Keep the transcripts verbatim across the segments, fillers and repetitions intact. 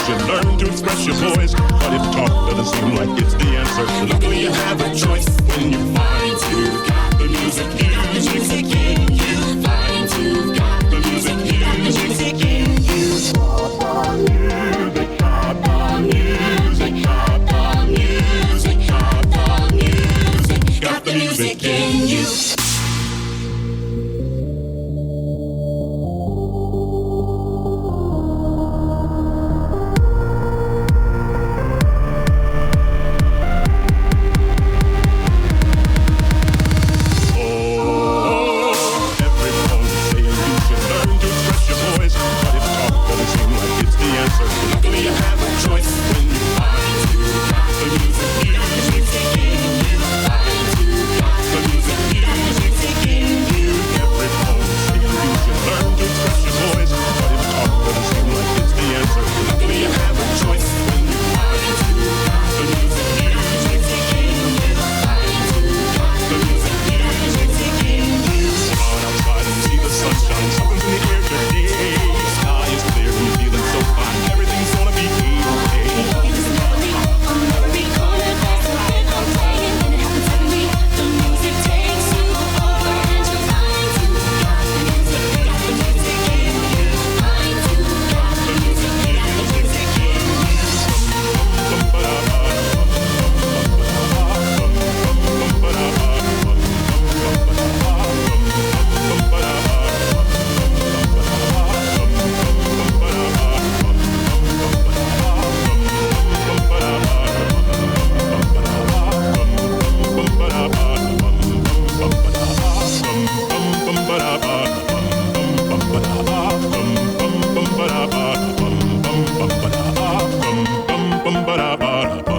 should learn to express your voice. But if talk doesn't seem like it's the answer, luckily you have a choice when you find you've got the music, got the music in you. Find you've got the music, got the music in you. Got the music, got the music, got the music, got the music, got the music in you.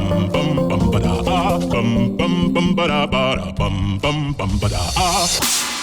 Bum bum bum ba da ba da bum bum bum ba da ah.